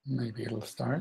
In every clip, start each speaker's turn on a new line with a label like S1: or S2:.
S1: Maybe it'll start.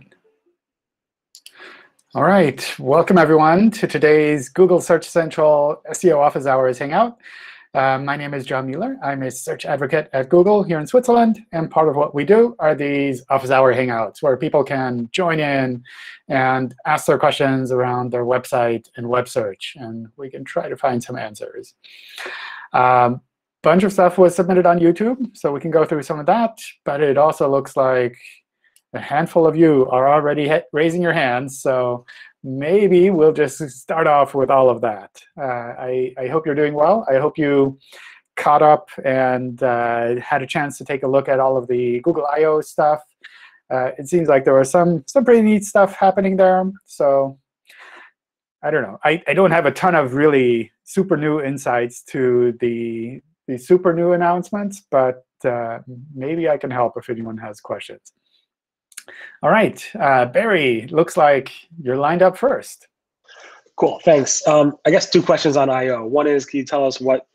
S1: All right. Welcome, everyone, to today's Google Search Central SEO Office Hours Hangout. My name is John Mueller. I'm a search advocate at Google here in Switzerland. And part of what we do are these Office Hour Hangouts, where people can join in and ask their questions around their website and web search. And we can try to find some answers. Bunch of stuff was submitted on YouTube, so we can go through some of that. But it also looks like a handful of you are already raising your hands. So maybe we'll just start off with all of that. I hope you're doing well. I hope you caught up and had a chance to take a look at all of the Google I/O stuff. It seems like there was some pretty neat stuff happening there. So I don't know. I don't have a ton of really super new insights to the super new announcements, but maybe I can help if anyone has questions. All right, Barry, looks like you're lined up first.
S2: Cool, thanks. I guess two questions on I/O. One is, can you tell us what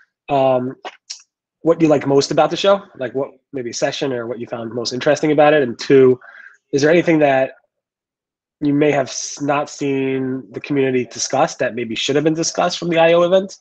S2: you like most about the show? Like what maybe session or what you found most interesting about it? And two, is there anything that you may have not seen the community discuss that maybe should have been discussed from the I/O event?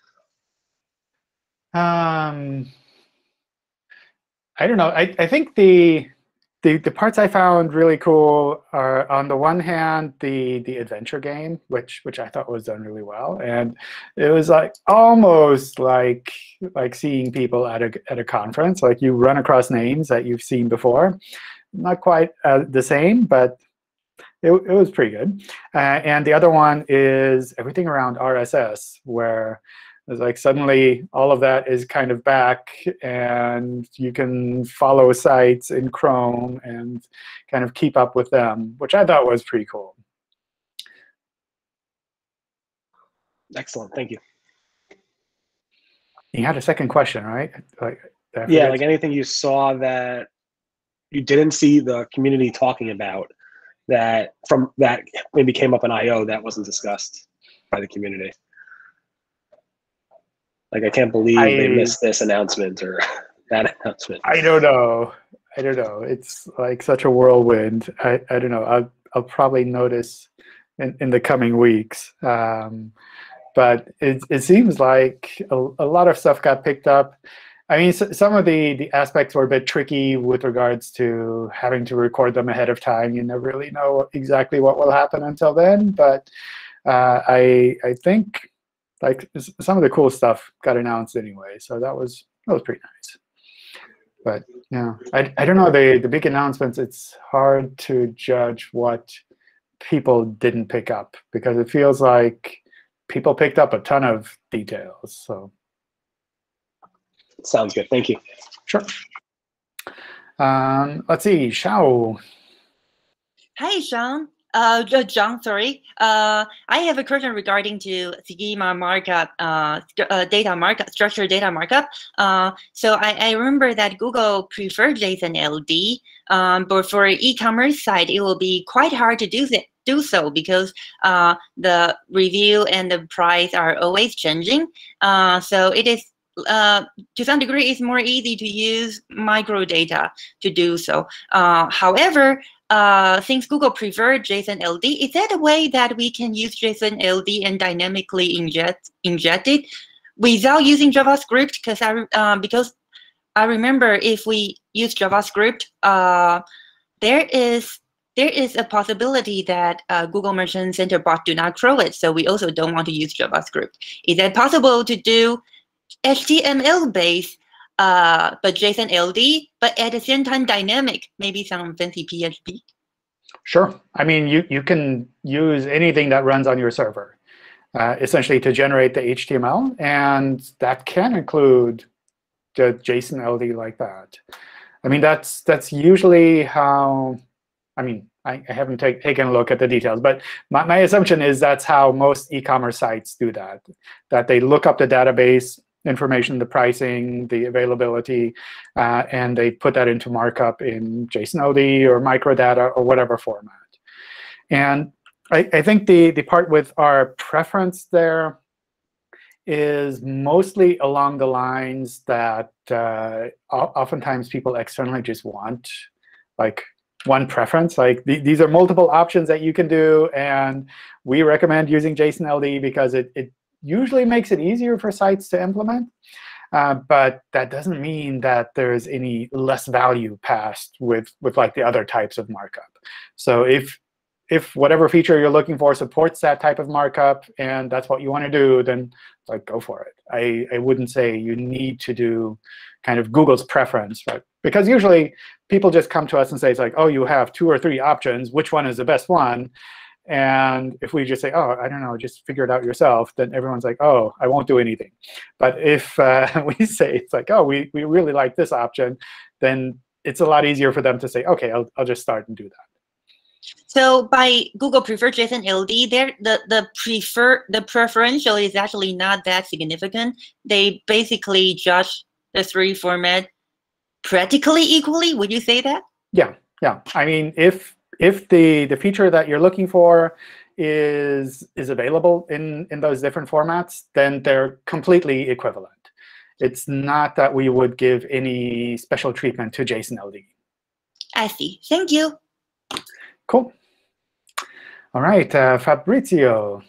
S1: I don't know. I think the parts I found really cool are, on the one hand, the adventure game, which I thought was done really well, and it was like almost like seeing people at a conference. Like you run across names that you've seen before, not quite the same, but it was pretty good. And the other one is everything around RSS, where it's like suddenly all of that is kind of back, and you can follow sites in Chrome and kind of keep up with them, which I thought was pretty cool.
S2: Excellent, thank you.
S1: You had a second question, right?
S2: Yeah, like anything you saw that you didn't see the community talking about that maybe came up in I/O that wasn't discussed by the community. Like, I can't believe they missed this announcement or that announcement.
S1: I don't know. It's like such a whirlwind. I don't know. I'll probably notice in the coming weeks. But it seems like a lot of stuff got picked up. I mean, some of the aspects were a bit tricky with regards to having to record them ahead of time. You never really know exactly what will happen until then. But I think like some of the cool stuff got announced anyway, so that was pretty nice. But yeah, I don't know, the big announcements. It's hard to judge what people didn't pick up, because it feels like people picked up a ton of details. So
S2: sounds good. Thank you.
S1: Sure. Let's see, Xiao.
S3: Hi, Sean. John, sorry. I have a question regarding to schema markup, data markup, structured data markup. So I remember that Google preferred JSON LD, but for e-commerce site, it will be quite hard to do so because the review and the price are always changing. So it is, to some degree, it's more easy to use microdata to do so. However, since Google preferred JSON LD, is that a way that we can use JSON LD and dynamically inject it without using JavaScript? Because I remember if we use JavaScript, there is a possibility that Google Merchant Center bot do not crawl it. So we also don't want to use JavaScript. Is that possible to do HTML-based, but JSON LD, but at the same time dynamic, maybe some fancy PHP?
S1: Sure. I mean, you can use anything that runs on your server, essentially, to generate the HTML, and that can include the JSON LD like that. I mean, that's usually how. I mean, I haven't taken a look at the details, but my assumption is that's how most e-commerce sites do that. That they look up the database information, the pricing, the availability, and they put that into markup in JSON LD or microdata or whatever format. And I think the part with our preference there is mostly along the lines that oftentimes people externally just want like one preference. Like these are multiple options that you can do, and we recommend using JSON LD because it usually makes it easier for sites to implement. But that doesn't mean that there's any less value passed with like the other types of markup. So if whatever feature you're looking for supports that type of markup and that's what you want to do, then like go for it. I wouldn't say you need to do kind of Google's preference, right? Because usually people just come to us and say, it's like, oh, you have 2 or 3 options. Which one is the best one? And if we just say, oh, I don't know, just figure it out yourself, then everyone's like, oh, I won't do anything. But if we say, it's like, oh, we really like this option, then it's a lot easier for them to say, OK, I'll just start and do that.
S3: So by Google preferred JSON LD, the preferential is actually not that significant. They basically judge the 3 format practically equally. Would you say that?
S1: Yeah, yeah. I mean, if the feature that you're looking for is available in those different formats, then they're completely equivalent. It's not that we would give any special treatment to JSON LD.
S3: I see. Thank you.
S1: Cool. All right, Fabrizio.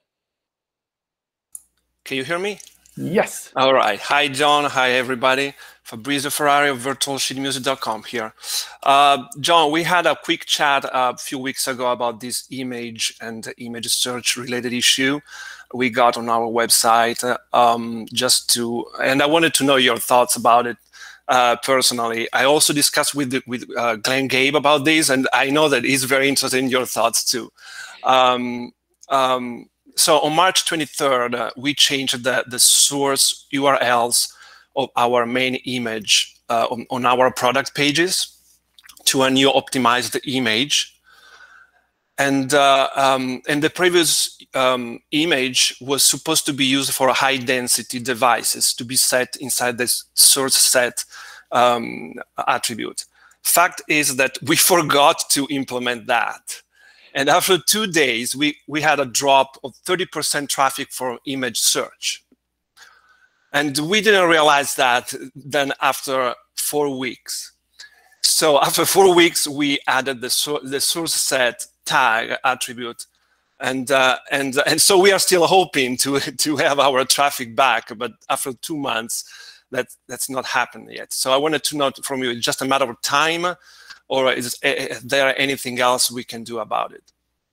S4: Can you hear me?
S1: Yes.
S4: All right. Hi, John. Hi, everybody. Fabrizio Ferrari of virtualsheetmusic.com here. John, we had a quick chat a few weeks ago about this image and image search related issue we got on our website. And I wanted to know your thoughts about it personally. I also discussed with Glenn Gabe about this, and I know that he's very interested in your thoughts too. So on March 23rd, we changed the source URLs of our main image on our product pages to a new optimized image. And the previous image was supposed to be used for high-density devices to be set inside this source set attribute. Fact is that we forgot to implement that. And after 2 days, we had a drop of 30% traffic for image search. And we didn't realize that then after 4 weeks. So after 4 weeks, we added the source set tag attribute. And so we are still hoping to have our traffic back. But after 2 months, that's not happened yet. So I wanted to know from you, it's just a matter of time, or is there anything else we can do about it?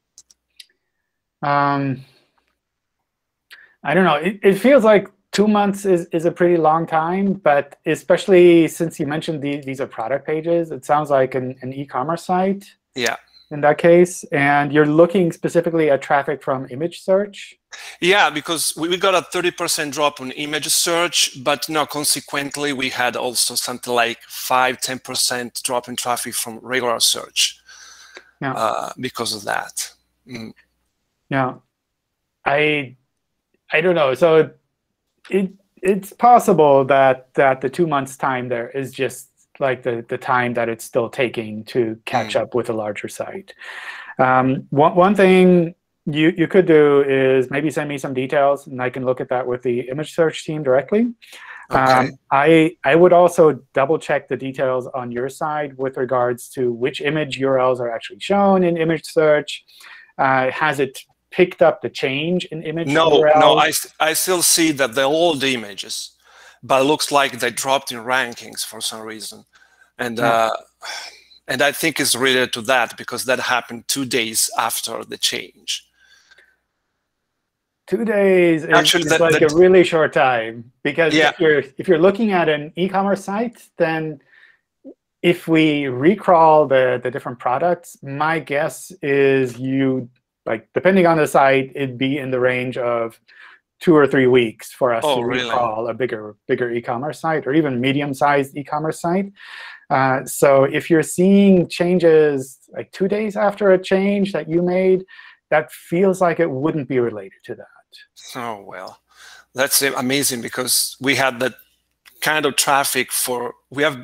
S1: I don't know. It feels like 2 months is a pretty long time, but especially since you mentioned these are product pages, it sounds like an e-commerce site.
S4: Yeah.
S1: In that case, and you're looking specifically at traffic from image search?
S4: Yeah, because we got a 30% drop on image search, but no, consequently, we had also something like 5–10% drop in traffic from regular search because of that. Mm.
S1: Yeah, I don't know. So it's possible that the 2 months time there is just like the time that it's still taking to catch up with a larger site. One thing you could do is maybe send me some details, and I can look at that with the image search team directly.
S4: Okay.
S1: I would also double check the details on your side with regards to which image URLs are actually shown in image search. Has it picked up the change in image URLs?
S4: No, I still see that they're old images, but it looks like they dropped in rankings for some reason. And and I think it's related to that because that happened 2 days after the change.
S1: 2 days
S4: Actually,
S1: is like a really short time, because
S4: yeah.
S1: if you're looking at an e-commerce site, then if we recrawl the different products, my guess is depending on the site, it'd be in the range of 2 or 3 weeks for us to recrawl a bigger e-commerce site, or even medium-sized e-commerce site. So if you're seeing changes like 2 days after a change that you made, that feels like it wouldn't be related to that.
S4: Oh, well, that's amazing, because we had that kind of traffic for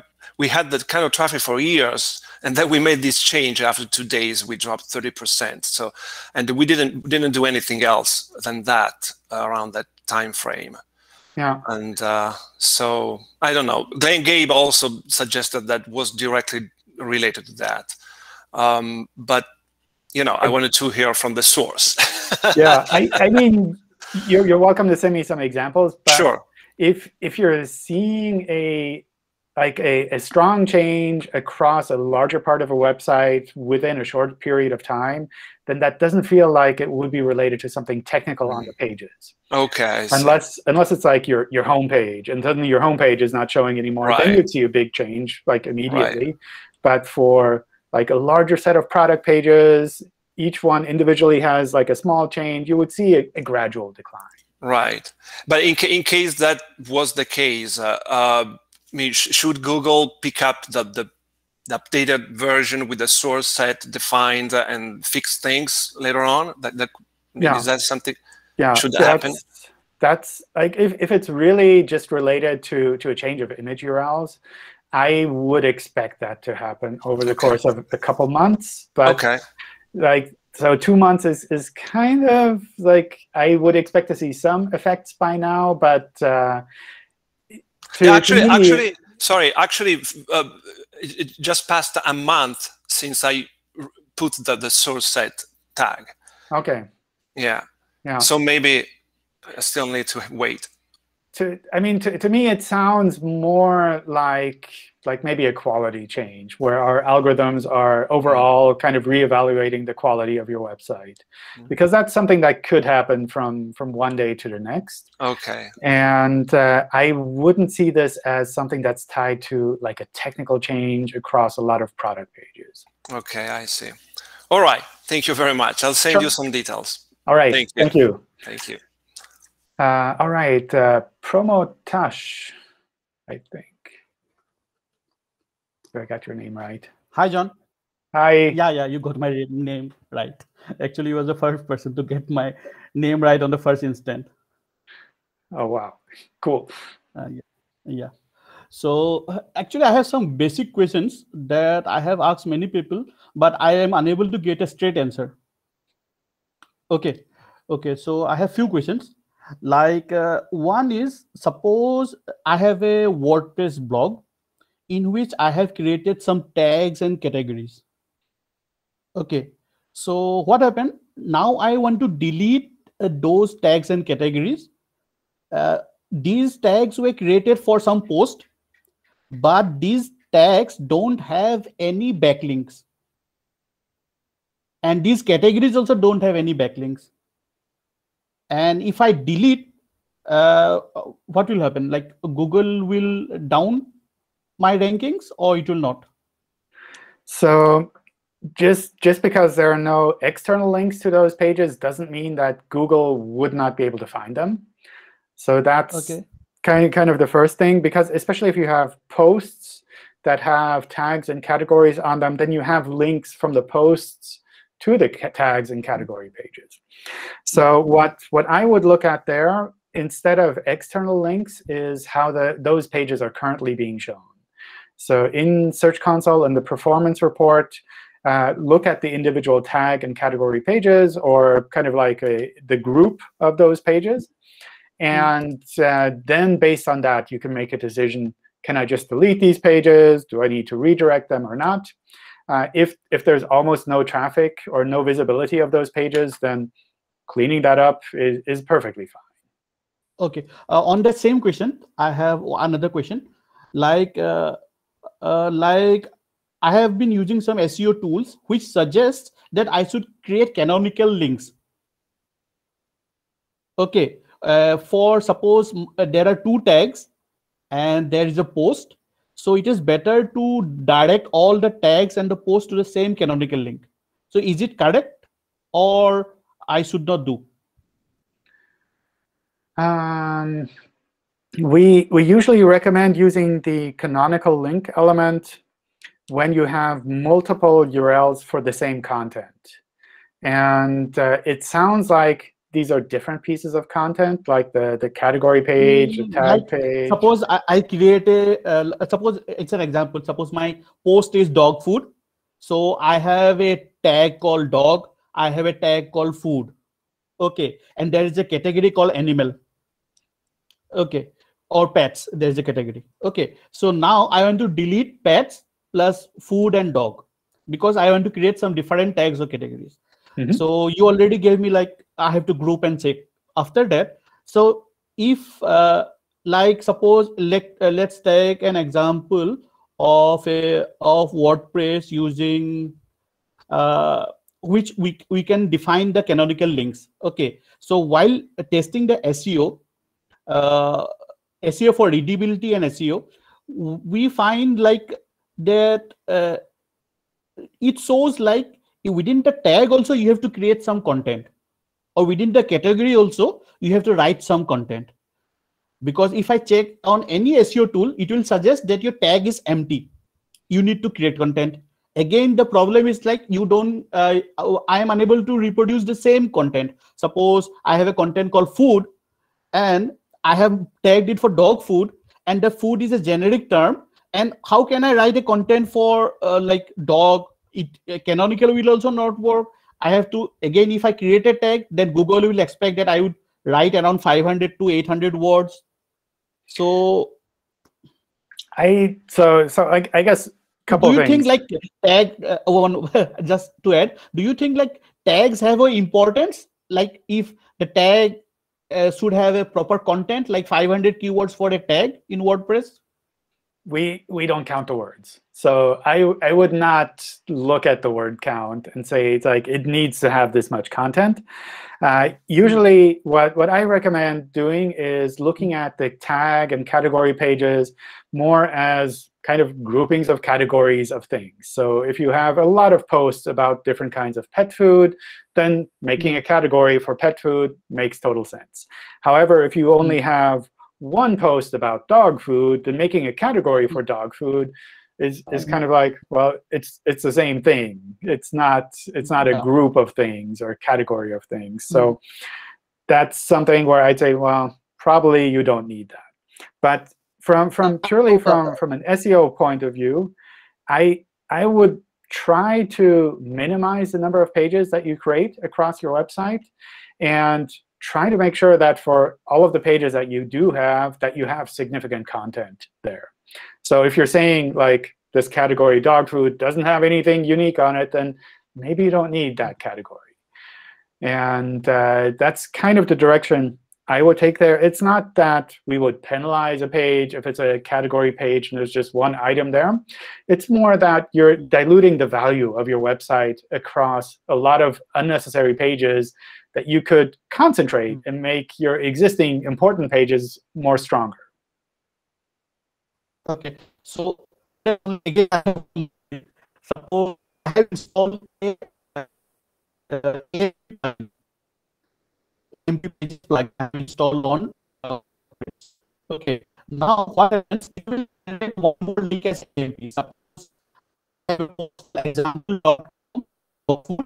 S4: years, and then we made this change after 2 days. We dropped 30%. So, and we didn't do anything else than that around that time frame.
S1: Yeah.
S4: And so I don't know. Glenn Gabe also suggested that was directly related to that. But I wanted to hear from the source.
S1: Yeah, I mean, you're welcome to send me some examples. But
S4: Sure.
S1: If you're seeing a strong change across a larger part of a website within a short period of time, then that doesn't feel like it would be related to something technical on the pages.
S4: Okay.
S1: Unless it's like your home page, and suddenly your home page is not showing anymore, then you'd see a big change like immediately.
S4: Right.
S1: But for like a larger set of product pages, each one individually has like a small change, you would see a gradual decline.
S4: Right. But in case that was the case, should Google pick up the updated version with the source set defined and fix things later on? Is that something?
S1: Yeah.
S4: Should that happen?
S1: That's like if it's really just related to a change of image URLs, I would expect that to happen over the course of a couple months. But so 2 months is kind of like, I would expect to see some effects by now, but actually,
S4: it just passed a month since I put the source set tag.
S1: Okay.
S4: Yeah. So maybe I still need to wait.
S1: To me, it sounds more like maybe a quality change, where our algorithms are overall kind of reevaluating the quality of your website, because that's something that could happen from one day to the next.
S4: Okay.
S1: And I wouldn't see this as something that's tied to like a technical change across a lot of product pages.
S4: Okay, I see. All right. Thank you very much. I'll send you some details.
S1: All right. Thank you.
S4: Thank you.
S1: All right. Promotash, I think. I got your name right.
S5: Hi, John.
S1: Hi.
S5: Yeah, you got my name right. Actually, you was the first person to get my name right on the first instant.
S1: Oh, wow. Cool.
S5: Yeah. So actually, I have some basic questions that I have asked many people, but I am unable to get a straight answer. Okay. So I have few questions. Like one is, suppose I have a WordPress blog in which I have created some tags and categories. Okay, so what happened? Now I want to delete those tags and categories. These tags were created for some post, but these tags don't have any backlinks. And these categories also don't have any backlinks. And if I delete, what will happen? Like Google will down my rankings, or it will not?
S1: So just because there are no external links to those pages doesn't mean that Google would not be able to find them. So that's kind of the first thing, because especially if you have posts that have tags and categories on them, then you have links from the posts to the tags and category pages. So what I would look at there, instead of external links, is how those pages are currently being shown. So in Search Console and the performance report, look at the individual tag and category pages, or kind of like the group of those pages. And then based on that, you can make a decision. Can I just delete these pages? Do I need to redirect them or not? If there's almost no traffic or no visibility of those pages, then cleaning that up is perfectly fine.
S5: Okay. On that same question, I have another question. Like I have been using some SEO tools which suggest that I should create canonical links. Okay. For suppose there are 2 tags and there is a post. So it is better to direct all the tags and the post to the same canonical link. So is it correct, or I should not do?
S1: We usually recommend using the canonical link element when you have multiple URLs for the same content. And it sounds like these are different pieces of content, like the category page, the tag page.
S5: Suppose I create suppose it's an example. Suppose my post is dog food. So I have a tag called dog. I have a tag called food. Okay. And there is a category called animal. Okay. Or pets. There's a category. Okay. So now I want to delete pets plus food and dog. because I want to create some different tags or categories.
S1: Mhm.
S5: So you already gave me like I have to group and check. After that, so if like suppose let's take an example of WordPress using which we can define the canonical links. Okay, so while testing the SEO, SEO for readability and SEO, we find like that it shows like within the tag also you have to create some content, or within the category also you have to write some content. Because if I check on any SEO tool, it will suggest that your tag is empty. You need to create content. Again, the problem is like you don't, I am unable to reproduce the same content. Suppose I have a content called food and I have tagged it for dog food, and the food is a generic term. And how can I write a content for like dog? It canonical will also not work. I have to, again, if I create a tag, then Google will expect that I would write around 500 to 800 words. So
S1: I guess couple
S5: do you
S1: of things.
S5: think like tag just to add, do you think like tags have an importance? Like if the tag should have a proper content, like 500 keywords for a tag in WordPress?
S1: We don't count the words. So I would not look at the word count and say it's like it needs to have this much content. Usually what I recommend doing is looking at the tag and category pages more as kind of groupings of categories of things. So if you have a lot of posts about different kinds of pet food, then making a category for pet food makes total sense. However, if you only have one post about dog food, then making a category for dog food is kind of like, well, it's the same thing. It's not a group of things or a category of things. So that's something where I'd say, well, probably you don't need that. But purely from an SEO point of view, I would try to minimize the number of pages that you create across your website, and try to make sure that for all of the pages that you do have, that you have significant content there. So if you're saying like this category dog food doesn't have anything unique on it, then maybe you don't need that category. And that's kind of the direction I would take there. It's not that we would penalize a page if it's a category page and there's just one item there. It's more that you're diluting the value of your website across a lot of unnecessary pages that you could concentrate and make your existing important pages more stronger.
S5: Okay. So again, suppose I have installed empty pages plugin installed on. Okay. Now what happens? It will generate one more link as empty. Suppose I have example.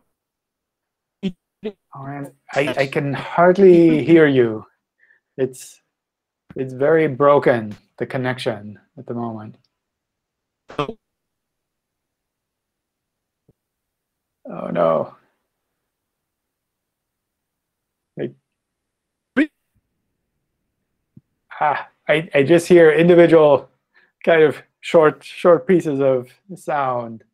S1: I can hardly hear you. It's very broken, the connection at the moment. Oh no. I just hear individual kind of short pieces of sound.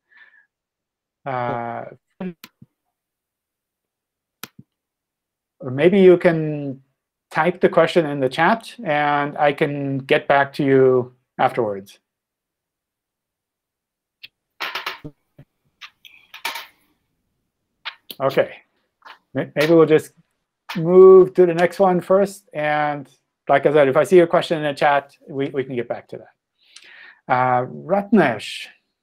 S1: Or maybe you can type the question in the chat, and I can get back to you afterwards. OK. Maybe we'll just move to the next one first. And like I said, if I see a question in the chat, we can get back to that. Ratnesh.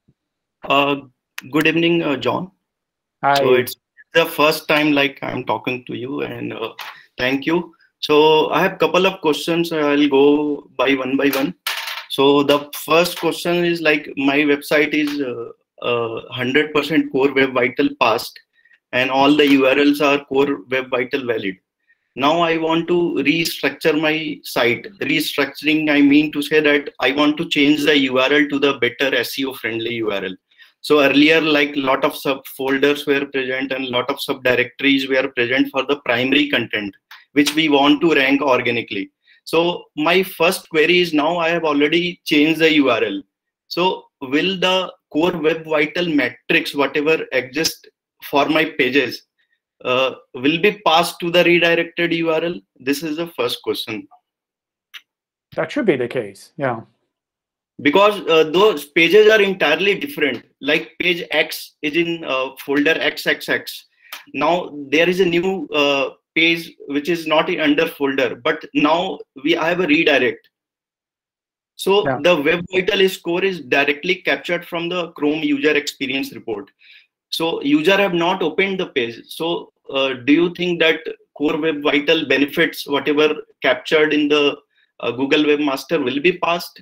S6: Good evening, John.
S1: Hi.
S6: So it's the first time like I'm talking to you, and thank you. So I have a couple of questions. I'll go by one. So the first question is like my website is 100% Core Web Vital passed, and all the URLs are Core Web Vital valid. Now I want to restructure my site. Restructuring, I mean to say that I want to change the URL to the better SEO friendly URL. So earlier, like lot of subfolders were present and lot of subdirectories were present for the primary content, which we want to rank organically. So my first query is, now I have already changed the URL. So will the core web vital metrics, whatever exists for my pages, will be passed to the redirected URL? This is the first question.
S1: That should be the case, yeah.
S6: Because those pages are entirely different. Like page X is in folder XXX. Now there is a new page which is not under folder, but now I have a redirect. So
S1: Yeah.
S6: the Web Vital score is directly captured from the Chrome user experience report. So user have not opened the page. So do you think that core Web Vital benefits, whatever captured in the Google Webmaster, will be passed?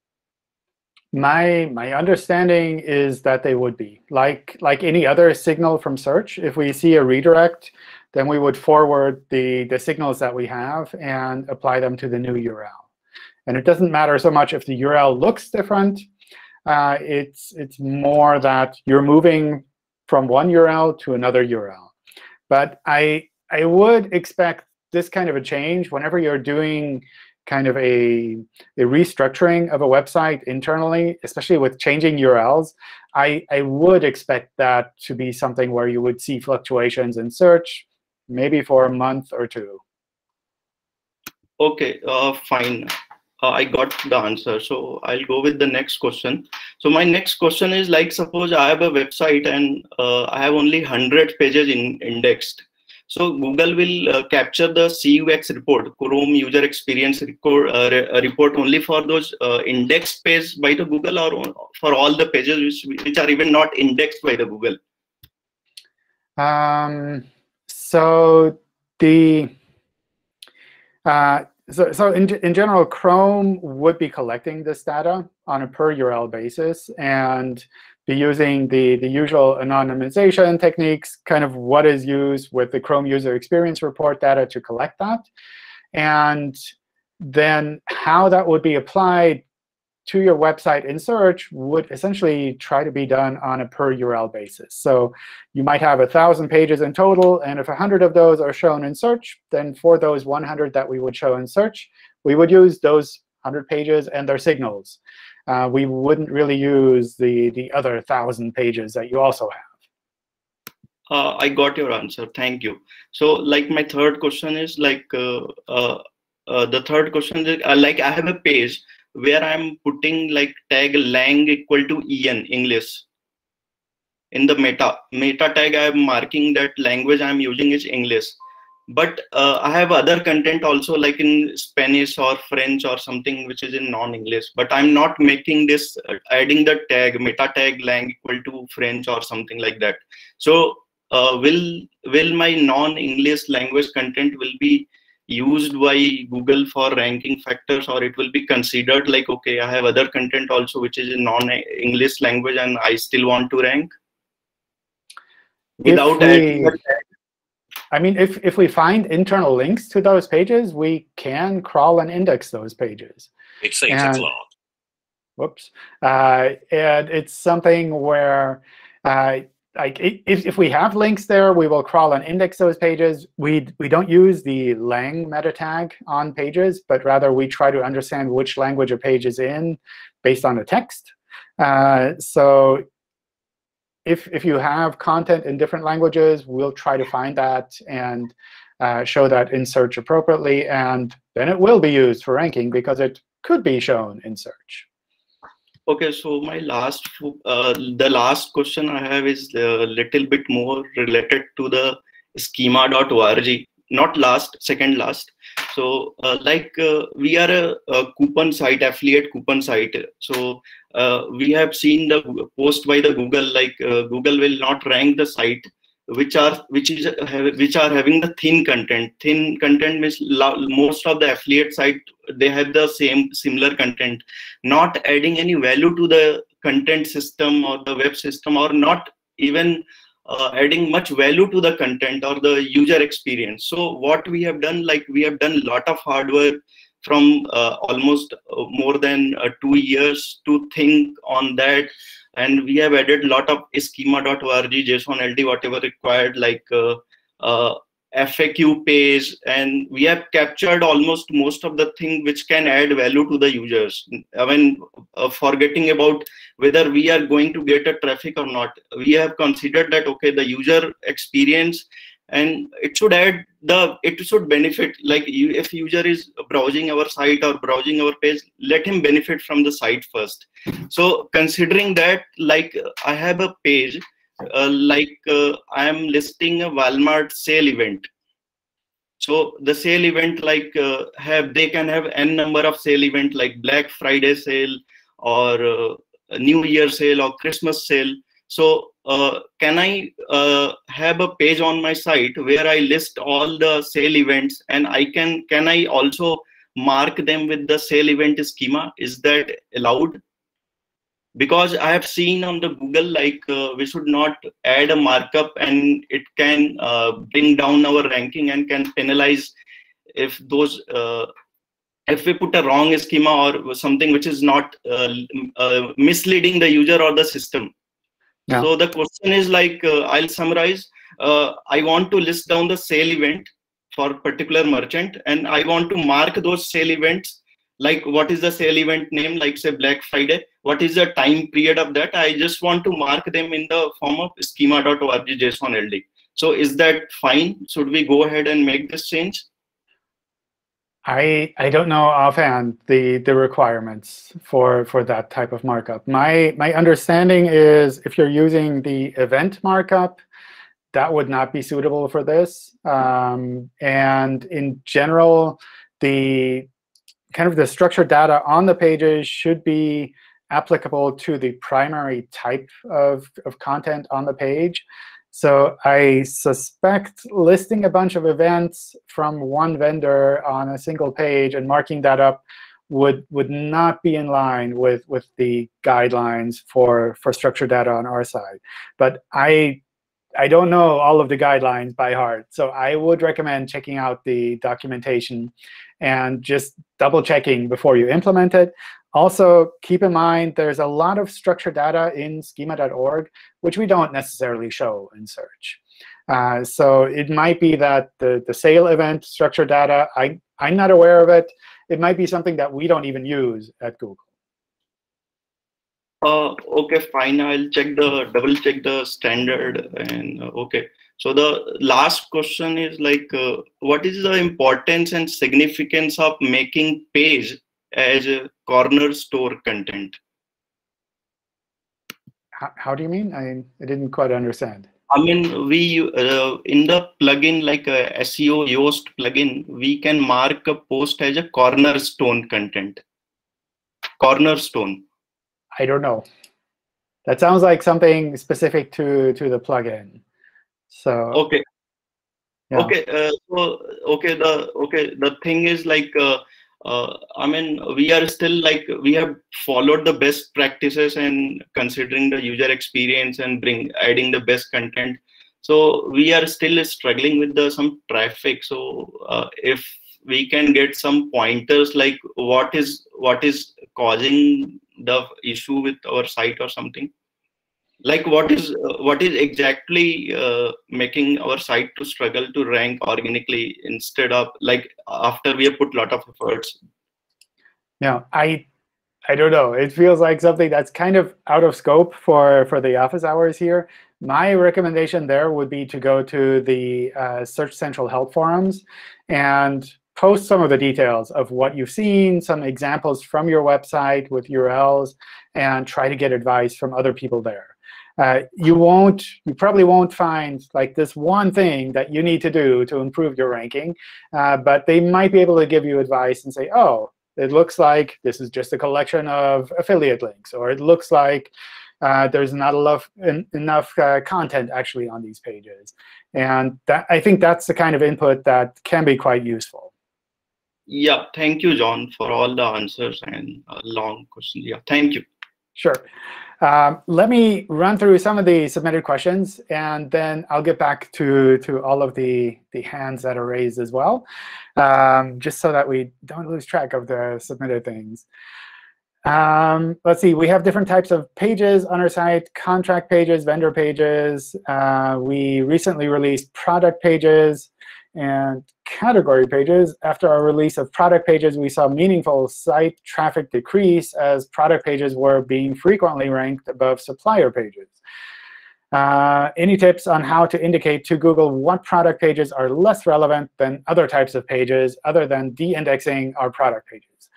S1: My understanding is that they would be. Like any other signal from search, if we see a redirect, then we would forward the signals that we have and apply them to the new URL. And it doesn't matter so much if the URL looks different. It's more that you're moving from one URL to another URL. But I would expect this kind of a change whenever you're doing kind of a restructuring of a website internally, especially with changing URLs. I would expect that to be something where you would see fluctuations in search, maybe for a month or two.
S6: OK, fine. I got the answer. So I'll go with the next question. So my next question is, like, suppose I have a website and I have only 100 pages indexed. So Google will capture the CUX report, Chrome User Experience report, only for those indexed pages by the Google, or for all the pages which are even not indexed by the Google?
S1: So in general, Chrome would be collecting this data on a per URL basis and be using the usual anonymization techniques, kind of what is used with the Chrome User Experience Report data to collect that. And then how that would be applied to your website in search would essentially try to be done on a per URL basis. So you might have 1,000 pages in total, and if 100 of those are shown in search, then for those 100 that we would show in search, we would use those 100 pages and their signals. We wouldn't really use the other 1,000 pages that you also have.
S6: I got your answer. Thank you. So like my third question is, like the third question is, like I have a page where I'm putting like tag lang equal to en, English. In the meta tag, I'm marking that language I'm using is English. But I have other content also, like in Spanish or French or something which is in non-English. But I'm not making this, adding the tag, meta tag lang equal to French or something like that. So will my non-English language content will be used by Google for ranking factors, or it will be considered like, OK, I have other content also which is in non-English language and I still want to rank? Without adding the tag?
S1: I mean, if we find internal links to those pages, we can crawl and index those pages.
S7: It seems it's locked.
S1: Whoops. And it's something where, like, if we have links there, we will crawl and index those pages. We don't use the lang meta tag on pages, but rather we try to understand which language a page is in based on the text. So if you have content in different languages, we'll try to find that and show that in search appropriately. And then it will be used for ranking because it could be shown in search.
S6: OK, so my the last question I have is a little bit more related to the schema.org. Not last, second last. So we are a coupon site, affiliate coupon site. So we have seen the post by the Google, like Google will not rank the site which are having the thin content. Thin content means most of the affiliate site, they have the similar content, not adding any value to the content system or the web system, or not even adding much value to the content or the user experience. So what we have done, like we have done a lot of hard work from almost more than 2 years to think on that. And we have added a lot of schema.org, JSON LD, whatever required, like FAQ page, and we have captured almost most of the thing which can add value to the users. I mean, forgetting about whether we are going to get a traffic or not, we have considered that, okay, the user experience, and it should benefit, like if user is browsing our site or browsing our page, let him benefit from the site first. So considering that, like I have a page, I am listing a Walmart sale event. So the sale event, like they can have n number of sale event, like Black Friday sale or a New Year sale or Christmas sale. So can I have a page on my site where I list all the sale events, and can I also mark them with the sale event schema? Is that allowed? Because I have seen on the Google, like we should not add a markup, and it can bring down our ranking and can penalize if those if we put a wrong schema or something which is not misleading the user or the system. Yeah. So the question is, like I'll summarize. I want to list down the sale event for particular merchant, and I want to mark those sale events. Like what is the sale event name, like say Black Friday, what is the time period of that? I just want to mark them in the form of schema.org JSON LD. So is that fine? Should we go ahead and make this change?
S1: I don't know offhand the requirements for that type of markup. My understanding is if you're using the event markup, that would not be suitable for this. And in general, the structured data on the pages should be applicable to the primary type of content on the page. So I suspect listing a bunch of events from one vendor on a single page and marking that up would not be in line with the guidelines for structured data on our side. But I don't know all of the guidelines by heart. So I would recommend checking out the documentation and just double-checking before you implement it. Also, keep in mind there's a lot of structured data in schema.org, which we don't necessarily show in search. So it might be that the sale event structured data, I'm not aware of it. It might be something that we don't even use at Google.
S6: OK, fine. I'll double check the standard. And OK. So the last question is, like, what is the importance and significance of making page as a corner store content?
S1: How do you mean? I didn't quite understand.
S6: I mean, we in the plugin, like SEO Yoast plugin, we can mark a post as a cornerstone content. Cornerstone.
S1: I don't know. That sounds like something specific to the plugin. So
S6: OK. Yeah. OK. The thing is, like, I mean, we are still, like, we have followed the best practices and considering the user experience and adding the best content. So we are still struggling with some traffic. So if we can get some pointers, like what is causing the issue with our site or something, like what is exactly making our site to struggle to rank organically instead of, like, after we have put a lot of efforts?
S1: Yeah, I don't know. It feels like something that's kind of out of scope for the office hours here. My recommendation there would be to go to the Search Central help forums and post some of the details of what you've seen, some examples from your website with URLs, and try to get advice from other people there. You probably won't find, like, this one thing that you need to do to improve your ranking, but they might be able to give you advice and say, oh, it looks like this is just a collection of affiliate links, or it looks like there's not enough content actually on these pages. And I think that's the kind of input that can be quite useful.
S6: Yeah, thank you, John, for all the answers and long questions. Yeah, thank you.
S1: Sure. Let me run through some of the submitted questions, and then I'll get back to all of the hands that are raised as well, just so that we don't lose track of the submitted things. Let's see. We have different types of pages on our site: contract pages, vendor pages. We recently released product pages. And category pages, after our release of product pages, we saw meaningful site traffic decrease as product pages were being frequently ranked above supplier pages. Any tips on how to indicate to Google what product pages are less relevant than other types of pages other than de-indexing our product pages?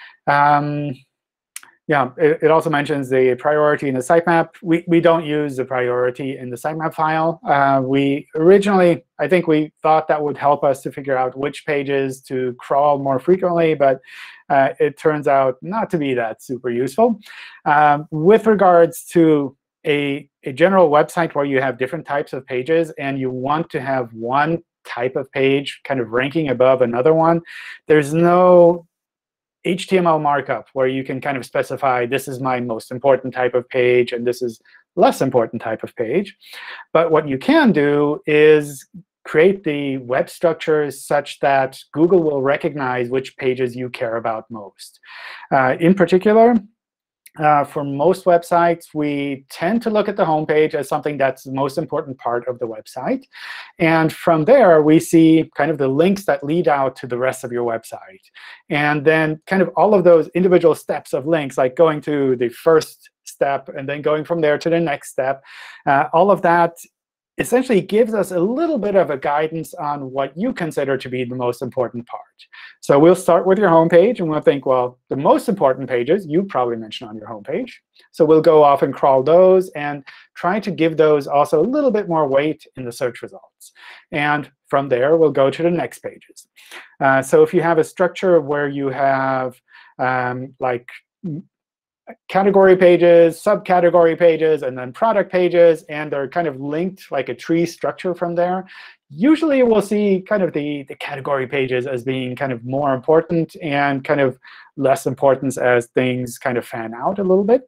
S1: Yeah, it also mentions the priority in the sitemap. We don't use the priority in the sitemap file. We originally, I think we thought that would help us to figure out which pages to crawl more frequently, but it turns out not to be that super useful. With regards to a general website where you have different types of pages and you want to have one type of page kind of ranking above another one, there's no HTML markup where you can kind of specify this is my most important type of page and this is less important type of page. But what you can do is create the web structures such that Google will recognize which pages you care about most. In particular, for most websites, we tend to look at the home page as something that's the most important part of the website. And from there, we see kind of the links that lead out to the rest of your website. And then kind of all of those individual steps of links, like going to the first step and then going from there to the next step, all of that essentially gives us a little bit of a guidance on what you consider to be the most important part. So we'll start with your home page, and we'll think, well, the most important pages you probably mentioned on your home page. So we'll go off and crawl those and try to give those also a little bit more weight in the search results. And from there, we'll go to the next pages. So if you have a structure where you have like category pages, subcategory pages, and then product pages, and they're kind of linked like a tree structure from there, usually we'll see kind of the category pages as being kind of more important and kind of less importance as things kind of fan out a little bit.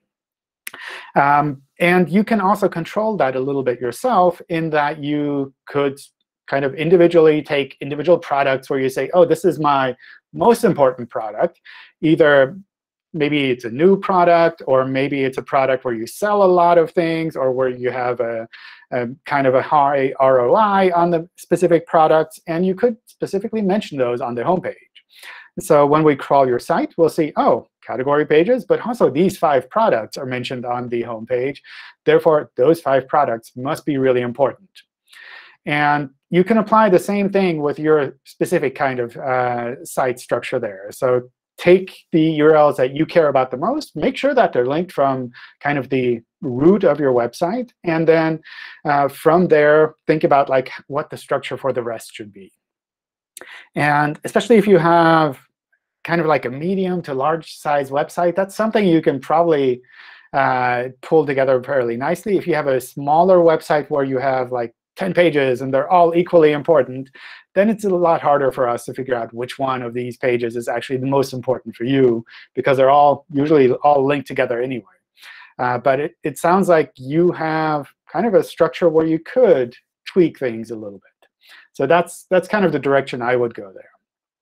S1: And you can also control that a little bit yourself in that you could kind of individually take individual products where you say, oh, this is my most important product. Either maybe it's a new product, or maybe it's a product where you sell a lot of things, or where you have a kind of a high ROI on the specific products. And you could specifically mention those on the home page. So when we crawl your site, we'll see, oh, category pages, but also these 5 products are mentioned on the home page. Therefore, those 5 products must be really important. And you can apply the same thing with your specific kind of site structure there. So take the URLs that you care about the most, make sure that they're linked from kind of the root of your website, and then from there, think about like what the structure for the rest should be. And especially if you have kind of like a medium to large size website, that's something you can probably pull together fairly nicely. If you have a smaller website where you have like 10 pages and they're all equally important, then it's a lot harder for us to figure out which one of these pages is actually the most important for you, because they're all usually all linked together anyway. But it sounds like you have kind of a structure where you could tweak things a little bit. So that's kind of the direction I would go there.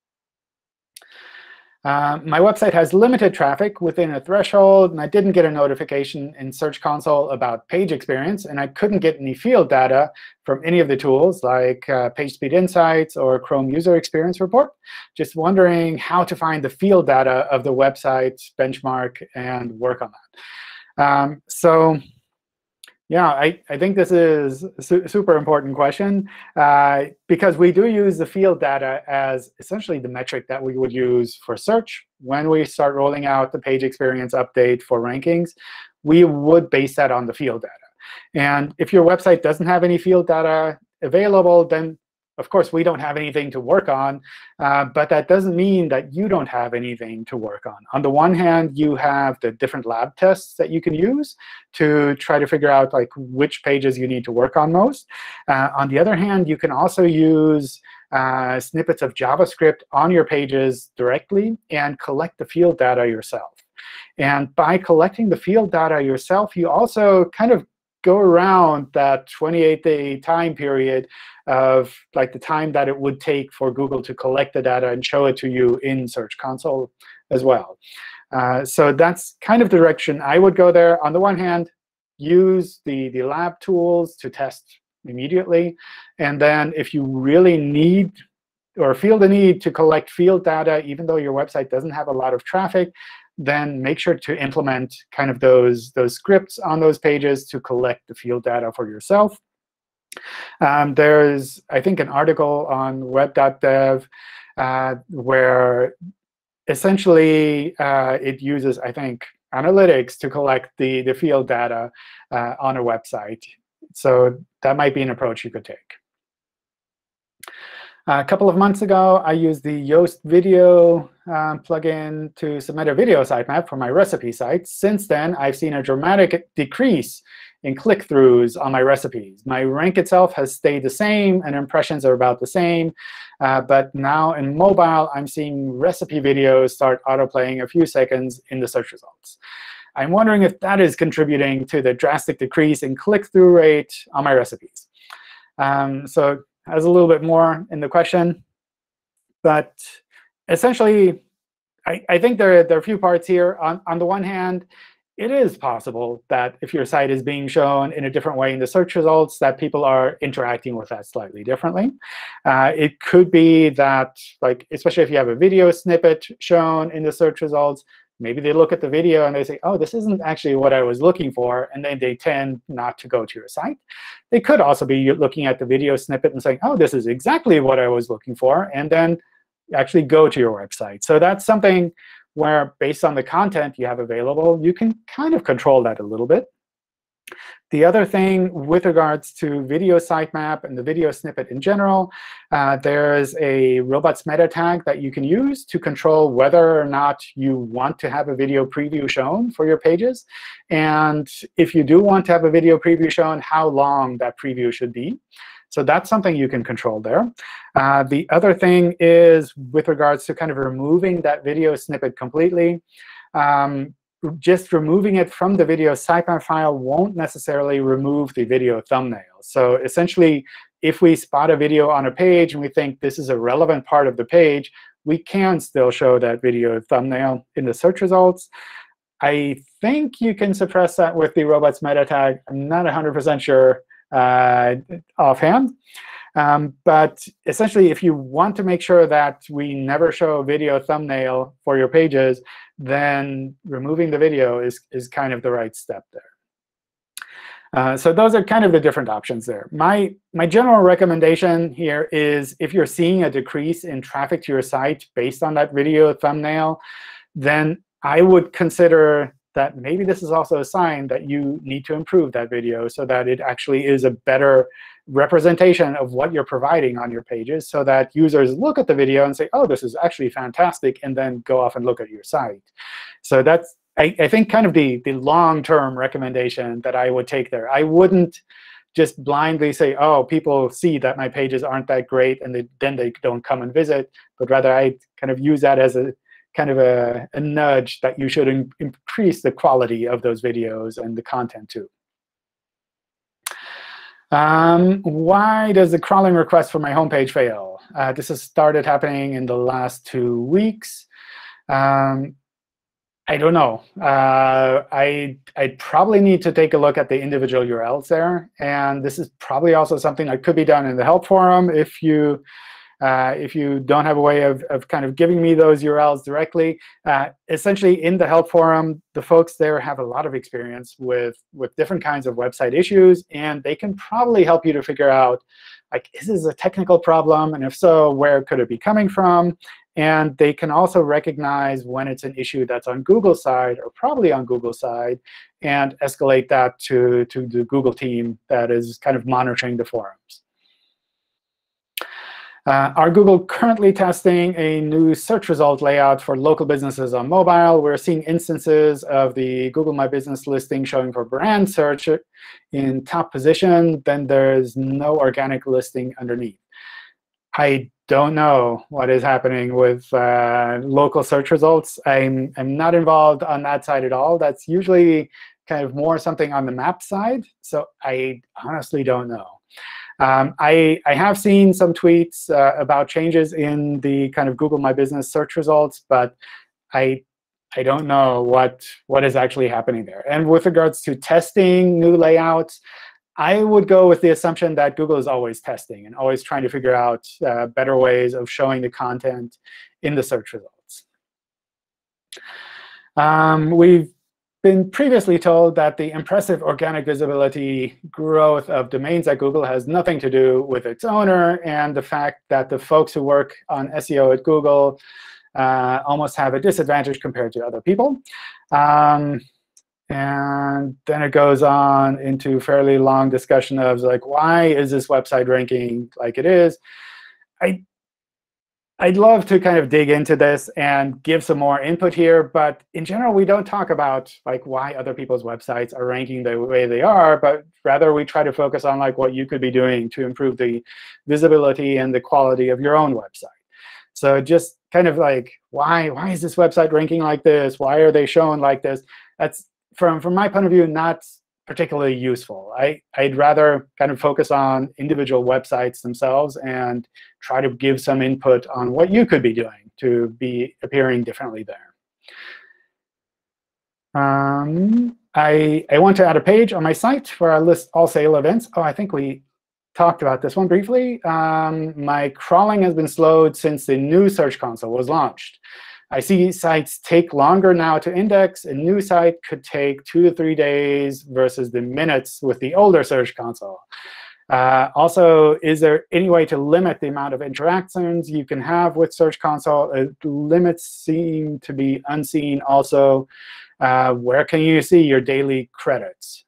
S1: My website has limited traffic within a threshold, and I didn't get a notification in Search Console about page experience, and I couldn't get any field data from any of the tools like PageSpeed Insights or Chrome User Experience Report. Just wondering how to find the field data of the website, benchmark, and work on that. So yeah, I think this is a super important question, because we do use the field data as essentially the metric that we would use for search. When we start rolling out the page experience update for rankings, we would base that on the field data. And if your website doesn't have any field data available, then of course, we don't have anything to work on, but that doesn't mean that you don't have anything to work on. On the one hand, you have the different lab tests that you can use to try to figure out like which pages you need to work on most. On the other hand, you can also use snippets of JavaScript on your pages directly and collect the field data yourself. And by collecting the field data yourself, you also kind of go around that 28-day time period of like the time that it would take for Google to collect the data and show it to you in Search Console as well. So that's kind of the direction I would go there. On the one hand, use the lab tools to test immediately. And then if you really need or feel the need to collect field data, even though your website doesn't have a lot of traffic, then make sure to implement kind of those scripts on those pages to collect the field data for yourself. There's, I think, an article on web.dev where essentially it uses, I think, analytics to collect the field data on a website. So that might be an approach you could take. A couple of months ago, I used the Yoast Video plugin to submit a video sitemap for my recipe site. Since then, I've seen a dramatic decrease in click-throughs on my recipes. My rank itself has stayed the same, and impressions are about the same. But now in mobile, I'm seeing recipe videos start autoplaying a few seconds in the search results. I'm wondering if that is contributing to the drastic decrease in click-through rate on my recipes. So has a little bit more in the question. But essentially, I think there are a few parts here. On the one hand, it is possible that if your site is being shown in a different way in the search results, that people are interacting with that slightly differently. It could be that, like, especially if you have a video snippet shown in the search results, maybe they look at the video and they say, oh, this isn't actually what I was looking for, and then they tend not to go to your site. They could also be looking at the video snippet and saying, oh, this is exactly what I was looking for, and then actually go to your website. So that's something where, based on the content you have available, you can kind of control that a little bit. The other thing with regards to video sitemap and the video snippet in general, there's a robots meta tag that you can use to control whether or not you want to have a video preview shown for your pages. And if you do want to have a video preview shown, how long that preview should be. So that's something you can control there. The other thing is with regards to kind of removing that video snippet completely. Just removing it from the video sitemap file won't necessarily remove the video thumbnail. So essentially, if we spot a video on a page and we think this is a relevant part of the page, we can still show that video thumbnail in the search results. I think you can suppress that with the robots meta tag. I'm not 100% sure offhand. But essentially, if you want to make sure that we never show a video thumbnail for your pages, then removing the video is kind of the right step there. So those are kind of the different options there. My general recommendation here is if you're seeing a decrease in traffic to your site based on that video thumbnail, then I would consider that maybe this is also a sign that you need to improve that video so that it actually is a better representation of what you're providing on your pages, so that users look at the video and say, oh, this is actually fantastic, and then go off and look at your site. So that's, I think, kind of the long-term recommendation that I would take there. I wouldn't just blindly say, oh, people see that my pages aren't that great, and then they don't come and visit. But rather, I kind of use that as a kind of a nudge that you should increase the quality of those videos and the content too. Why does the crawling request for my homepage fail? This has started happening in the last 2 weeks. I don't know. I'd probably need to take a look at the individual URLs there. And this is probably also something that could be done in the help forum if you don't have a way of kind of giving me those URLs directly. Essentially, in the help forum, the folks there have a lot of experience with different kinds of website issues. And they can probably help you to figure out, like, is this a technical problem? And if so, where could it be coming from? And they can also recognize when it's an issue that's on Google's side, or probably on Google's side, and escalate that to the Google team that is kind of monitoring the forums. Are Google currently testing a new search result layout for local businesses on mobile? We're seeing instances of the Google My Business listing showing for brand search in top position. Then there's no organic listing underneath. I don't know what is happening with local search results. I'm not involved on that side at all. That's usually kind of more something on the map side. So I honestly don't know. I have seen some tweets about changes in the kind of Google My Business search results, but I don't know what is actually happening there. And with regards to testing new layouts, I would go with the assumption that Google is always testing and always trying to figure out better ways of showing the content in the search results. We've been previously told that the impressive organic visibility growth of domains at Google has nothing to do with its owner, and the fact that the folks who work on SEO at Google almost have a disadvantage compared to other people. And then it goes on into fairly long discussion of like, why is this website ranking like it is? I'd love to kind of dig into this and give some more input here. But in general, we don't talk about like why other people's websites are ranking the way they are, but rather we try to focus on like what you could be doing to improve the visibility and the quality of your own website. So just kind of like, why is this website ranking like this? Why are they shown like this? That's, from my point of view, not particularly useful. I'd rather kind of focus on individual websites themselves and try to give some input on what you could be doing to be appearing differently there. I want to add a page on my site where I list all sale events. Oh, I think we talked about this one briefly. My crawling has been slowed since the new Search Console was launched. I see sites take longer now to index. A new site could take 2 to 3 days versus the minutes with the older Search Console. Also, is there any way to limit the amount of interactions you can have with Search Console? Limits seem to be unseen also. Where can you see your daily credits?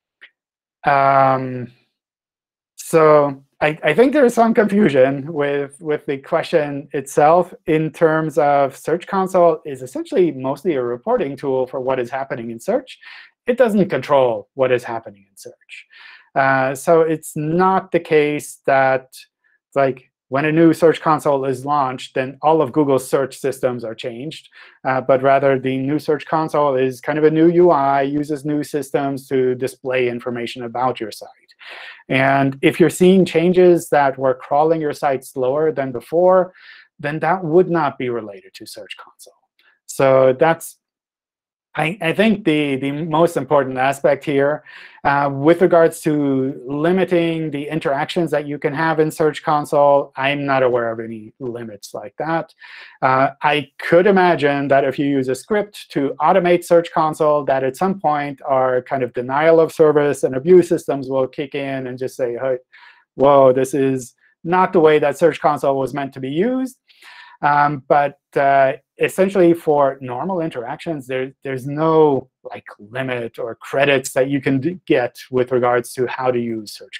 S1: So I think there is some confusion with the question itself in terms of Search Console is essentially mostly a reporting tool for what is happening in search. It doesn't control what is happening in search. So it's not the case that like when a new Search Console is launched, then all of Google's search systems are changed. But rather, the new Search Console is kind of a new UI, uses new systems to display information about your site. And if you're seeing changes that were crawling your site slower than before, then that would not be related to Search Console. So that's, I think, the most important aspect here. With regards to limiting the interactions that you can have in Search Console, I'm not aware of any limits like that. I could imagine that if you use a script to automate Search Console, that at some point our kind of denial of service and abuse systems will kick in and just say, hey, whoa, this is not the way that Search Console was meant to be used. But essentially, for normal interactions, there's no like limit or credits that you can get with regards to how to use Search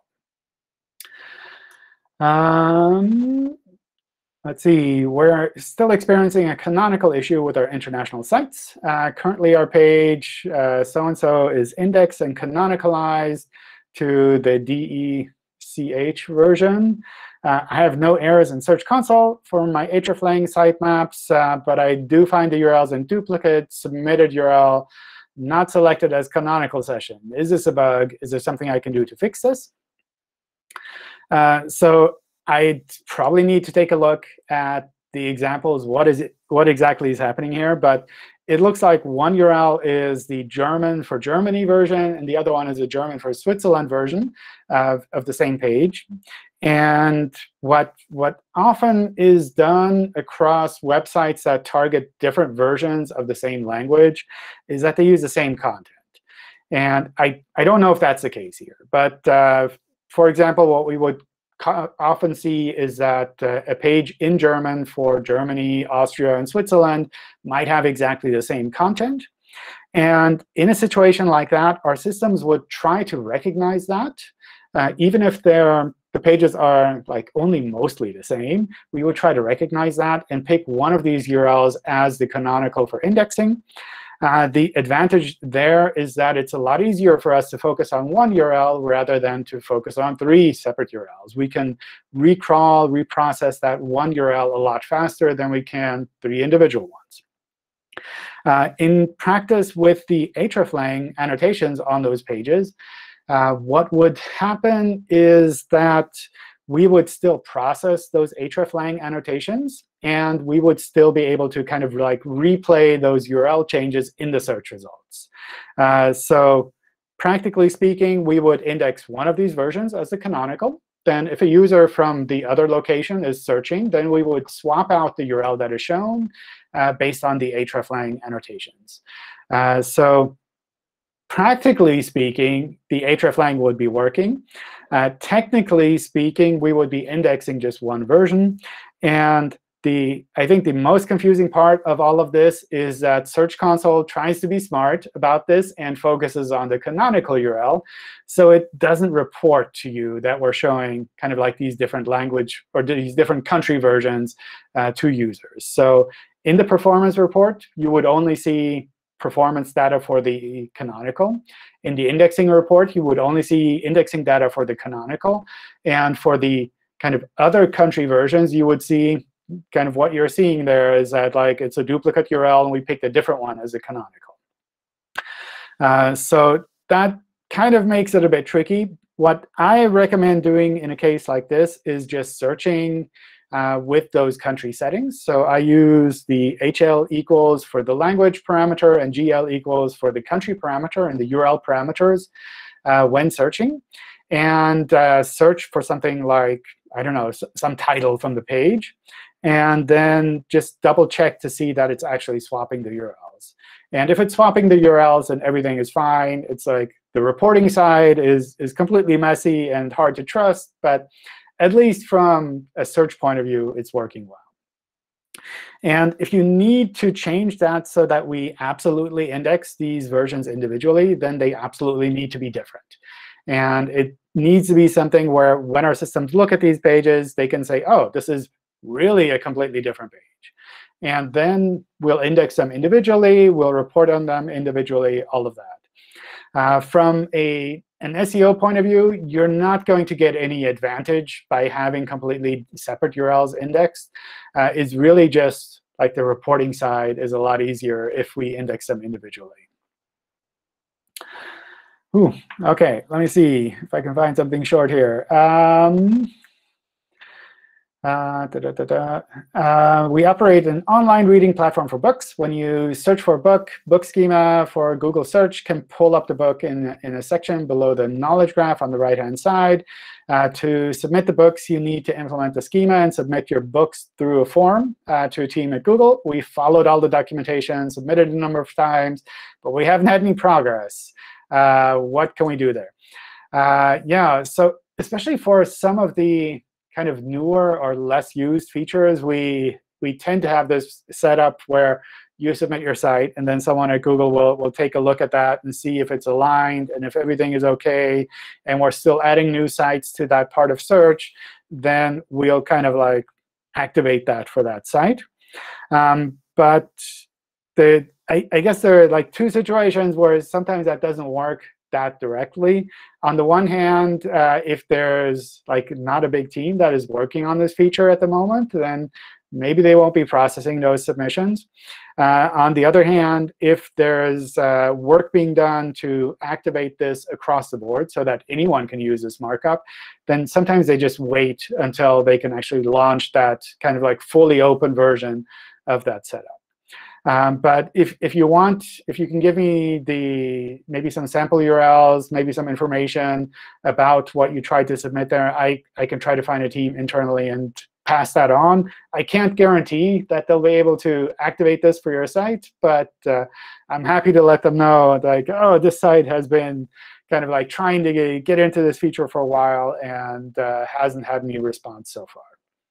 S1: Console. Let's see. We're still experiencing a canonical issue with our international sites. Currently, our page so-and-so is indexed and canonicalized to the DECH version. I have no errors in Search Console for my hreflang sitemaps, but I do find the URLs in duplicate, submitted URL, not selected as canonical session. Is this a bug? Is there something I can do to fix this? So I probably need to take a look at the examples. What exactly is happening here? But it looks like one URL is the German for Germany version, and the other one is the German for Switzerland version of the same page. And what often is done across websites that target different versions of the same language is that they use the same content. And I don't know if that's the case here. But for example, what we would often see is that a page in German for Germany, Austria, and Switzerland might have exactly the same content. And in a situation like that, our systems would try to recognize that. Even if the pages are like only mostly the same, we would try to recognize that and pick one of these URLs as the canonical for indexing. The advantage there is that it's a lot easier for us to focus on one URL rather than to focus on 3 separate URLs. We can recrawl, reprocess that one URL a lot faster than we can 3 individual ones. In practice with the hreflang annotations on those pages, what would happen is that we would still process those hreflang annotations, and we would still be able to kind of like replay those URL changes in the search results. So practically speaking, we would index one of these versions as the canonical. Then if a user from the other location is searching, then we would swap out the URL that is shown based on the hreflang annotations. So practically speaking, the hreflang would be working. Technically speaking, we would be indexing just one version. And I think the most confusing part of all of this is that Search Console tries to be smart about this and focuses on the canonical URL. So it doesn't report to you that we're showing kind of like these different language or these different country versions to users. So in the performance report, you would only see performance data for the canonical. In the indexing report, you would only see indexing data for the canonical. And for the kind of other country versions, you would see kind of what you're seeing there is that like it's a duplicate URL, and we picked a different one as a canonical. So that kind of makes it a bit tricky. What I recommend doing in a case like this is just searching with those country settings. So I use the HL equals for the language parameter and GL equals for the country parameter and the URL parameters when searching. And search for something like, I don't know, some title from the page. And then just double check to see that it's actually swapping the URLs. And if it's swapping the URLs and everything is fine, it's like the reporting side is completely messy and hard to trust. But at least from a search point of view, it's working well. And if you need to change that so that we absolutely index these versions individually, then they absolutely need to be different. And it needs to be something where when our systems look at these pages, they can say, oh, this is really a completely different page. And then we'll index them individually. We'll report on them individually, all of that. From an SEO point of view, you're not going to get any advantage by having completely separate URLs indexed. It's really just like the reporting side is a lot easier if we index them individually. Ooh, OK, let me see if I can find something short here. We operate an online reading platform for books. When you search for a book, Book Schema for Google Search can pull up the book in a section below the knowledge graph on the right-hand side. To submit the books, you need to implement the schema and submit your books through a form to a team at Google. We followed all the documentation, submitted a number of times, but we haven't had any progress. What can we do there? Yeah, so especially for some of the kind of newer or less used features, we tend to have this setup where you submit your site, and then someone at Google will take a look at that and see if it's aligned and if everything is OK, and we're still adding new sites to that part of search, then we'll kind of like activate that for that site. But I guess there are like two situations where sometimes that doesn't work that directly. On the one hand, if there's like not a big team that is working on this feature at the moment, then maybe they won't be processing those submissions. On the other hand, if there's work being done to activate this across the board so that anyone can use this markup, then sometimes they just wait until they can actually launch that kind of like fully open version of that setup. But if you can give me maybe some sample URLs, maybe some information about what you tried to submit there, I can try to find a team internally and pass that on. I can't guarantee that they'll be able to activate this for your site, but I'm happy to let them know, like, oh, this site has been kind of like trying to get into this feature for a while and hasn't had any response so far.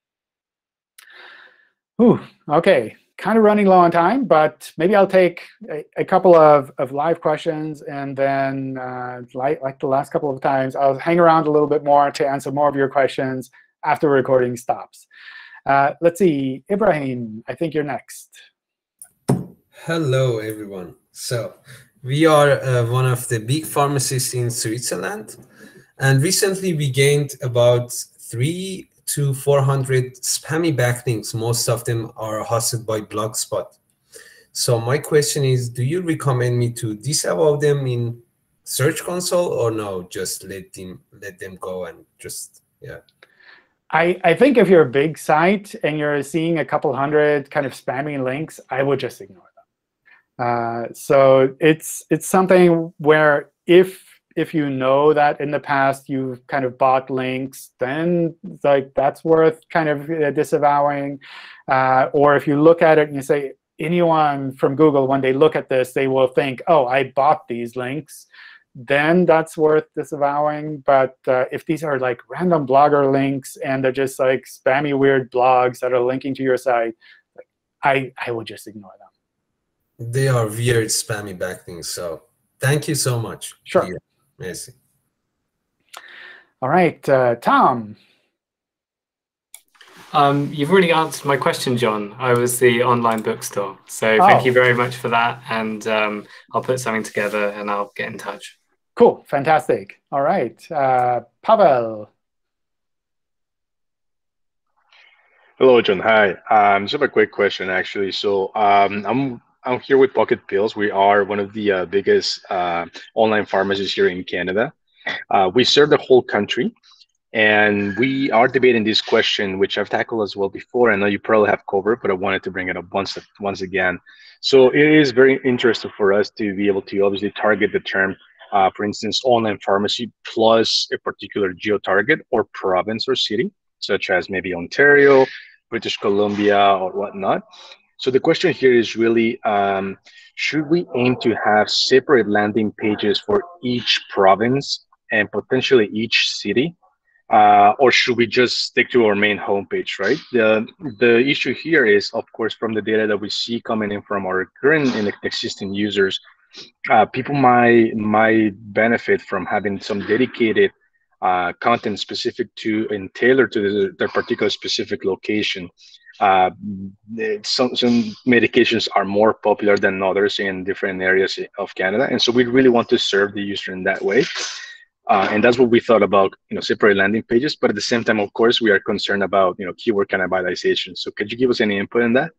S1: Whew, OK. Kind of running low on time, but maybe I'll take a couple of live questions, and then like the last couple of times, I'll hang around a little bit more to answer more of your questions after recording stops. Let's see, Ibrahim, I think you're next.
S7: Hello, everyone. So we are one of the big pharmacies in Switzerland, and recently we gained about 300 to 400 spammy backlinks. Most of them are hosted by Blogspot. So my question is, do you recommend me to disavow them in Search Console, or no, just let them go and just, yeah?
S1: I think if you're a big site and you're seeing a couple hundred kind of spammy links, I would just ignore them. So it's something where if if you know that in the past you've kind of bought links, then like that's worth kind of disavowing. Or if you look at it and you say, anyone from Google, when they look at this, they will think, oh, I bought these links, then that's worth disavowing. But if these are like random Blogger links and they're just like spammy, weird blogs that are linking to your site, I would just ignore them.
S7: They are weird, spammy backlinks. So thank you so much.
S1: Sure.
S7: Yeah. Merci.
S1: All right, Tom.
S8: You've already answered my question, John. I was the online bookstore. So thank you very much for that. And I'll put something together and I'll get in touch.
S1: Cool. Fantastic. All right. Pavel.
S9: Hello, John. Hi. Just have a quick question, actually. So I'm here with Pocket Pills. We are one of the biggest online pharmacies here in Canada. We serve the whole country. And we are debating this question, which I've tackled as well before. I know you probably have covered, but I wanted to bring it up once again. So it is very interesting for us to be able to obviously target the term, for instance, online pharmacy plus a particular geo-target or province or city, such as maybe Ontario, British Columbia, or whatnot. So the question here is really, should we aim to have separate landing pages for each province and potentially each city? Or should we just stick to our main homepage, right? The issue here is, of course, from the data that we see coming in from our current and existing users, people might benefit from having some dedicated content specific to and tailored to their particular specific location. Some medications are more popular than others in different areas of Canada, and so we really want to serve the user in that way. And that's what we thought about, separate landing pages. But at the same time, of course, we are concerned about, keyword cannibalization. So could you give us any input in that?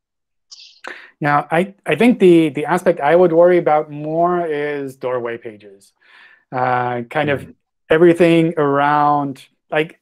S1: Now, I think the aspect I would worry about more is doorway pages. Kind of everything around, like,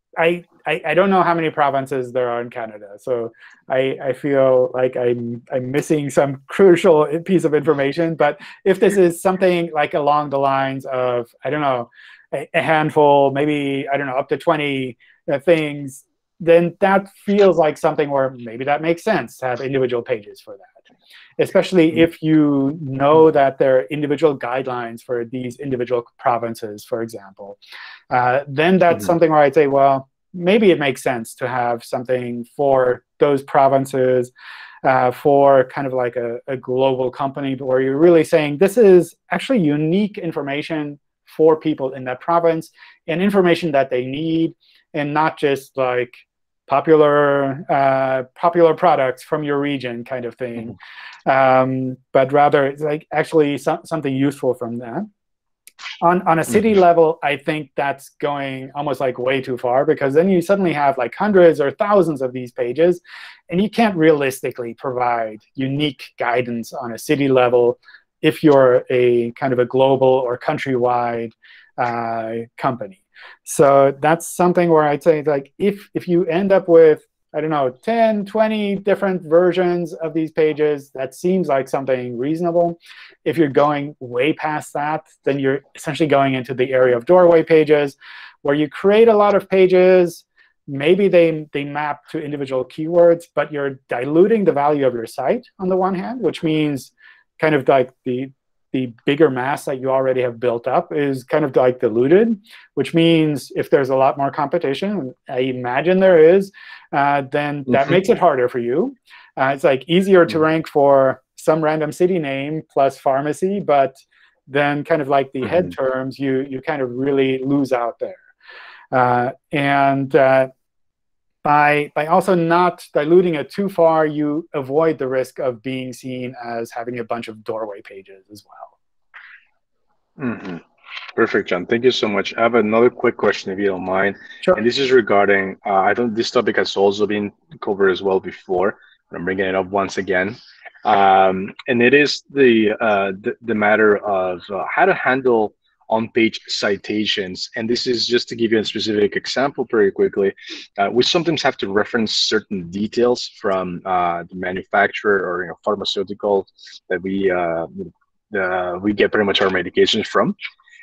S1: I don't know how many provinces there are in Canada, so I feel like I'm missing some crucial piece of information. But if this is something like along the lines of, I don't know, a handful, maybe, I don't know, up to 20 things, then that feels like something where maybe that makes sense to have individual pages for that. Especially if you know that there are individual guidelines for these individual provinces, for example. Then that's something where I'd say, well, maybe it makes sense to have something for those provinces, for kind of like a global company, where you're really saying this is actually unique information for people in that province and information that they need, and not just like popular products from your region kind of thing, but rather it's like actually something useful from that. On a city level, I think that's going almost like way too far, because then you suddenly have like hundreds or thousands of these pages, and you can't realistically provide unique guidance on a city level if you're a kind of a global or countrywide company. So that's something where I'd say, like, if you end up with, I don't know, 10, 20 different versions of these pages, that seems like something reasonable. If you're going way past that, then you're essentially going into the area of doorway pages, where you create a lot of pages. Maybe they map to individual keywords, but you're diluting the value of your site on the one hand, which means kind of like the bigger mass that you already have built up is kind of like diluted, which means if there's a lot more competition, I imagine there is, then that makes it harder for you. It's like easier to rank for some random city name plus pharmacy, but then kind of like the head terms, you kind of really lose out there. By also not diluting it too far, you avoid the risk of being seen as having a bunch of doorway pages as well.
S9: Perfect, John. Thank you so much. I have another quick question, if you don't mind.
S1: Sure.
S9: And this is regarding, I think this topic has also been covered as well before, but I'm bringing it up once again. And it is the matter of how to handle on-page citations. And this is just to give you a specific example very quickly. We sometimes have to reference certain details from the manufacturer or pharmaceutical that we get pretty much our medications from.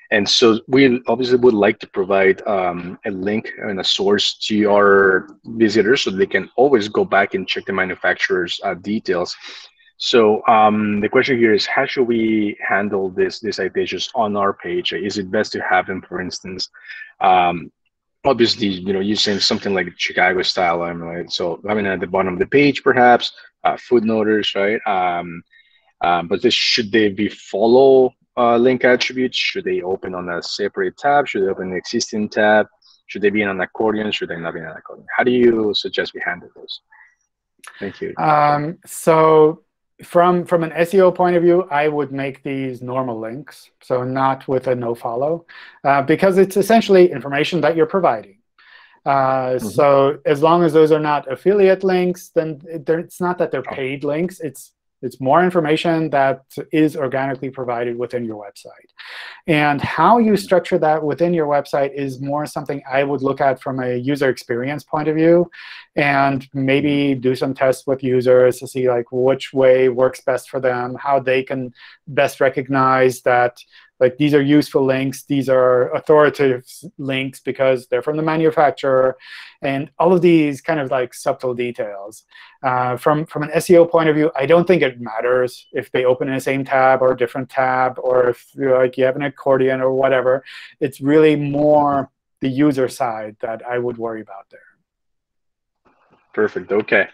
S9: And so we obviously would like to provide a link and a source to our visitors so they can always go back and check the manufacturer's details. So the question here is, how should we handle these citations on our page? Is it best to have them, for instance, obviously, using something like Chicago style, right? So having it at the bottom of the page, perhaps, footnoters, right? But should they be follow link attributes? Should they open on a separate tab? Should they open an existing tab? Should they be in an accordion? Should they not be in an accordion? How do you suggest we handle those? Thank you.
S1: So from an SEO point of view, I would make these normal links, so not with a nofollow, because it's essentially information that you're providing. So as long as those are not affiliate links, then it's not that they're paid links. It's more information that is organically provided within your website. And how you structure that within your website is more something I would look at from a user experience point of view, and maybe do some tests with users to see like which way works best for them, how they can best recognize that like these are useful links, these are authoritative links because they're from the manufacturer, and all of these kind of like subtle details. From an SEO point of view, I don't think it matters if they open in the same tab or a different tab, or if you have an accordion or whatever. It's really more the user side that I would worry about there.
S9: Perfect. OK.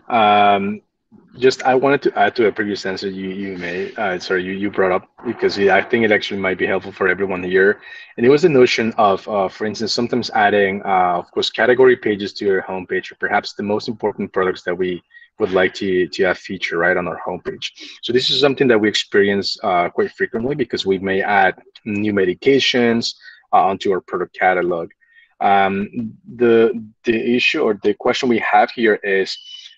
S9: I wanted to add to a previous answer you brought up, because I think it actually might be helpful for everyone here. And it was the notion of, for instance, sometimes adding, of course, category pages to your homepage, or perhaps the most important products that we would like to have featured right on our homepage. So this is something that we experience quite frequently, because we may add new medications onto our product catalog. The issue or the question we have here is,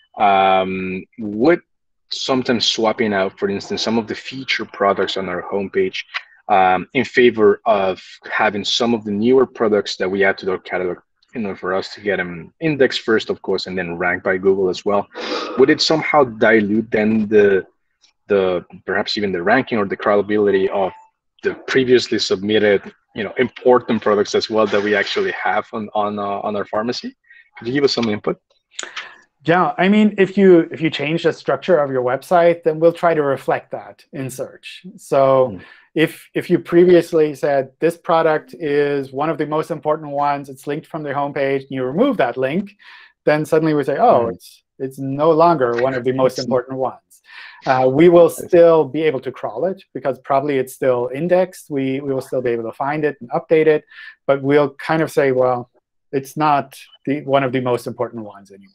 S9: would sometimes swapping out, for instance, some of the featured products on our homepage in favor of having some of the newer products that we add to our catalog, for us to get them indexed first, of course, and then ranked by Google as well, would it somehow dilute then the perhaps even the ranking or the crawlability of the previously submitted important products as well that we actually have on our pharmacy? Could you give us some input?
S1: Yeah, I mean, if you change the structure of your website, then we'll try to reflect that in search. So if you previously said this product is one of the most important ones, it's linked from the homepage, and you remove that link, then suddenly we say, oh, it's no longer one of the most important ones. We will still be able to crawl it, because probably it's still indexed. We will still be able to find it and update it. But we'll kind of say, well, it's not one of the most important ones anymore.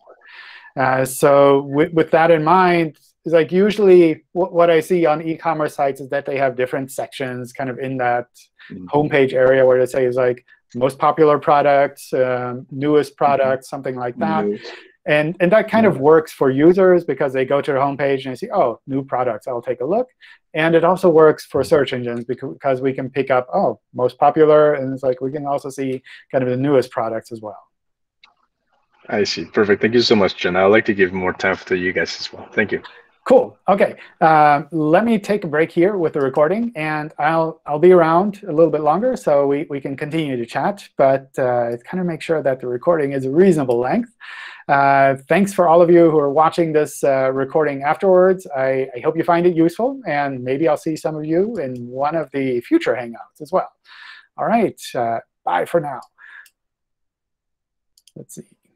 S1: So with that in mind, it's like usually what I see on e-commerce sites is that they have different sections kind of in that homepage area where they say is like most popular products, newest products, something like that. And that kind of works for users, because they go to the homepage and they see, oh, new products, I'll take a look. And it also works for search engines, because we can pick up, oh, most popular. And it's like we can also see kind of the newest products as well.
S9: I see. Perfect. Thank you so much, John. I'd like to give more time to you guys as well. Thank you.
S1: Cool. OK. Let me take a break here with the recording. And I'll be around a little bit longer, so we can continue to chat. But kind of make sure that the recording is a reasonable length. Thanks for all of you who are watching this recording afterwards. I hope you find it useful. And maybe I'll see some of you in one of the future Hangouts as well. All right. Bye for now. Let's see.